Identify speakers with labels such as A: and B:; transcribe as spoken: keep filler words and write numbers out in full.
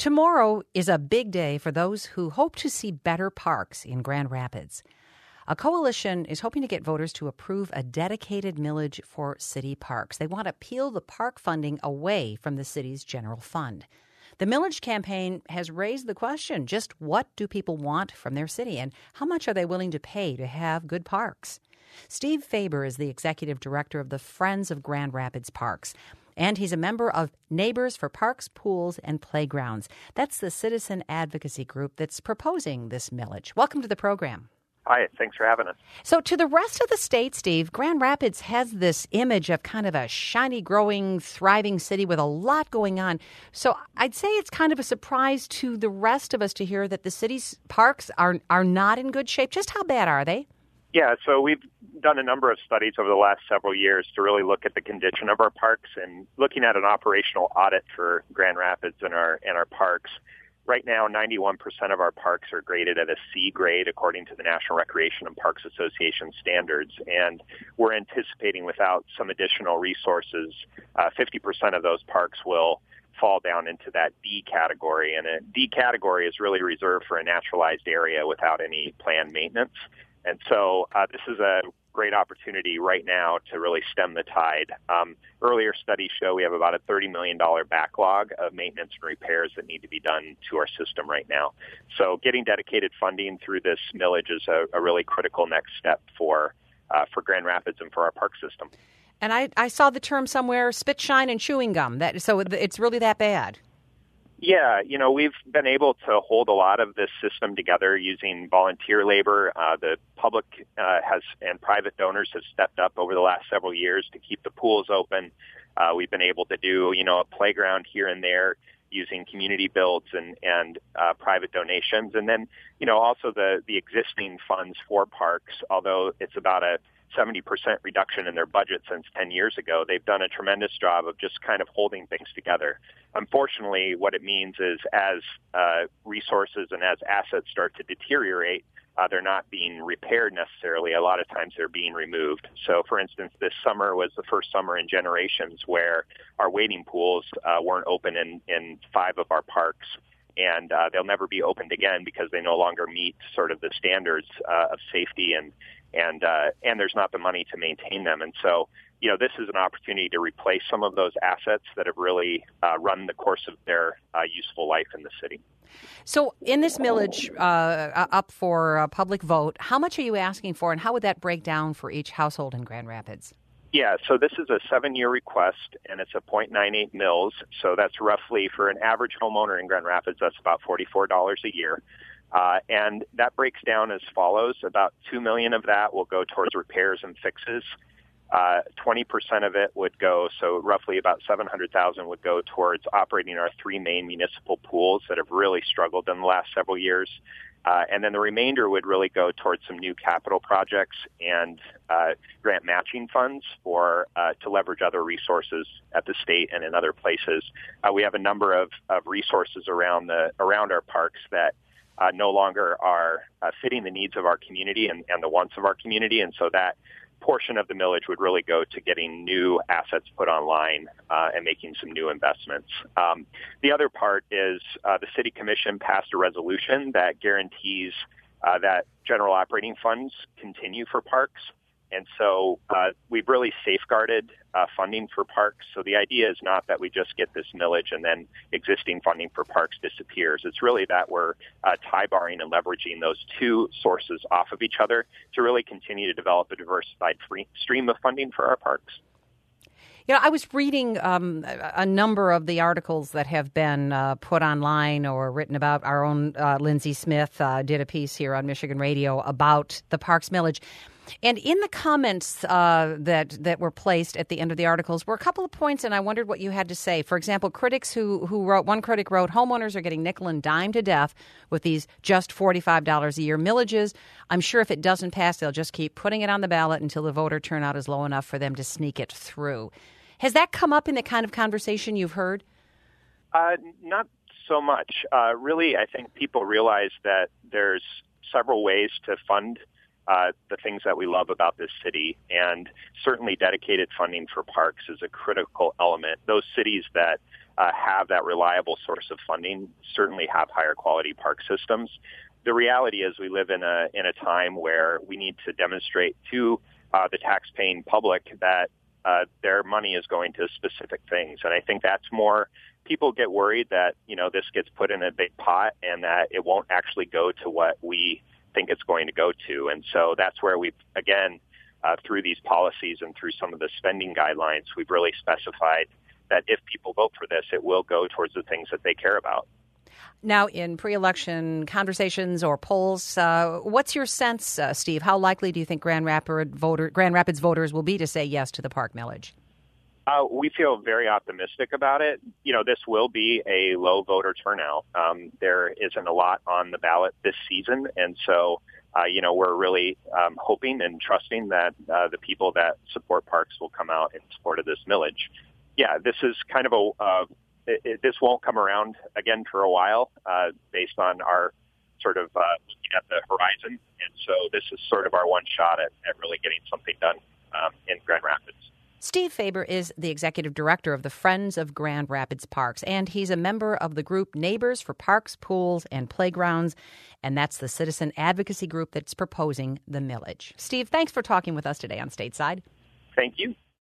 A: Tomorrow is a big day for those who hope to see better parks in Grand Rapids. A coalition is hoping to get voters to approve a dedicated millage for city parks. They want to peel the park funding away from the city's general fund. The millage campaign has raised the question, just what do people want from their city and how much are they willing to pay to have good parks? Steve Faber is the executive director of the Friends of Grand Rapids Parks. And he's a member of Neighbors for Parks, Pools, and Playgrounds. That's the citizen advocacy group that's proposing this millage. Welcome to the program.
B: Hi, thanks for having us.
A: So to the rest of the state, Steve, Grand Rapids has this image of kind of a shiny, growing, thriving city with a lot going on. So I'd say it's kind of a surprise to the rest of us to hear that the city's parks are are not in good shape. Just how bad are they?
B: Yeah, so we've done a number of studies over the last several years to really look at the condition of our parks and looking at an operational audit for Grand Rapids and our and our parks. Right now, ninety-one percent of our parks are graded at a C grade according to the National Recreation and Parks Association standards, and we're anticipating without some additional resources, uh, fifty percent of those parks will fall down into that D category, and a D category is really reserved for a naturalized area without any planned maintenance. And so uh, this is a great opportunity right now to really stem the tide. Um, earlier studies show we have about a thirty million dollars backlog of maintenance and repairs that need to be done to our system right now. So getting dedicated funding through this millage is a, a really critical next step for uh, for Grand Rapids and for our park system.
A: And I, I saw the term somewhere, spit, shine, and chewing gum. That so it's really that bad.
B: Yeah, you know, we've been able to hold a lot of this system together using volunteer labor. Uh, the public uh, has and private donors have stepped up over the last several years to keep the pools open. Uh, we've been able to do, you know, a playground here and there using community builds and, and uh, private donations. And then, you know, also the, the existing funds for parks, although it's about a seventy percent reduction in their budget since ten years ago. They've done a tremendous job of just kind of holding things together. Unfortunately, what it means is as uh, resources and as assets start to deteriorate, uh, they're not being repaired necessarily. A lot of times they're being removed. So, for instance, this summer was the first summer in generations where our wading pools uh, weren't open in, in five of our parks. And uh, they'll never be opened again because they no longer meet sort of the standards uh, of safety and and uh, and there's not the money to maintain them. And so, you know, this is an opportunity to replace some of those assets that have really uh, run the course of their uh, useful life in the city.
A: So in this millage uh, up for a public vote, how much are you asking for and how would that break down for each household in Grand Rapids?
B: Yeah, so this is a seven-year request, and it's a zero point nine eight mils. So that's roughly, for an average homeowner in Grand Rapids, that's about forty-four dollars a year. Uh, and that breaks down as follows. About two million dollars of that will go towards repairs and fixes. Uh, twenty percent of it would go, so roughly about seven hundred thousand dollars would go towards operating our three main municipal pools that have really struggled in the last several years. Uh, and then the remainder would really go towards some new capital projects and uh, grant matching funds for uh, to leverage other resources at the state and in other places. Uh, we have a number of, of resources around the around our parks that uh, no longer are uh, fitting the needs of our community and, and the wants of our community, and so that portion of the millage would really go to getting new assets put online uh, and making some new investments. Um, the other part is uh, the City Commission passed a resolution that guarantees uh, that general operating funds continue for parks. And so uh, we've really safeguarded uh, funding for parks. So the idea is not that we just get this millage and then existing funding for parks disappears. It's really that we're uh, tie-barring and leveraging those two sources off of each other to really continue to develop a diversified free stream of funding for our parks.
A: You know, I was reading um, a number of the articles that have been uh, put online or written about. Our own uh, Lindsay Smith uh, did a piece here on Michigan Radio about the Parks millage. And in the comments uh, that that were placed at the end of the articles were a couple of points, and I wondered what you had to say. For example, critics who, who wrote, one critic wrote, homeowners are getting nickel and dime to death with these just forty-five dollars a year millages. I'm sure if it doesn't pass, they'll just keep putting it on the ballot until the voter turnout is low enough for them to sneak it through. Has that come up in the kind of conversation you've heard?
B: Uh, not so much. Uh, really, I think people realize that there's several ways to fund Uh, the things that we love about this city, and certainly dedicated funding for parks is a critical element. Those cities that uh, have that reliable source of funding, certainly have higher quality park systems. The reality is we live in a in a time where we need to demonstrate to uh, the taxpaying public that uh, their money is going to specific things. And I think that's more, people get worried that, you know, this gets put in a big pot and that it won't actually go to what we think it's going to go to. And so that's where we've, again, uh, through these policies and through some of the spending guidelines, we've really specified that if people vote for this, it will go towards the things that they care about.
A: Now, in pre-election conversations or polls, uh, what's your sense, uh, Steve? How likely do you think Grand Rapids, voter, Grand Rapids voters will be to say yes to the park millage?
B: Uh, we feel very optimistic about it. You know, this will be a low voter turnout. Um, there isn't a lot on the ballot this season, and so, uh, you know, we're really um, hoping and trusting that uh, the people that support parks will come out in support of this millage. Yeah, this is kind of a uh, it, it, this won't come around again for a while, uh, based on our sort of uh, looking at the horizon, and so this is sort of our one shot at, at really getting something done um, in Grand Rapids.
A: Steve Faber is the executive director of the Friends of Grand Rapids Parks, and he's a member of the group Neighbors for Parks, Pools, and Playgrounds, and that's the citizen advocacy group that's proposing the millage. Steve, thanks for talking with us today on Stateside.
B: Thank you.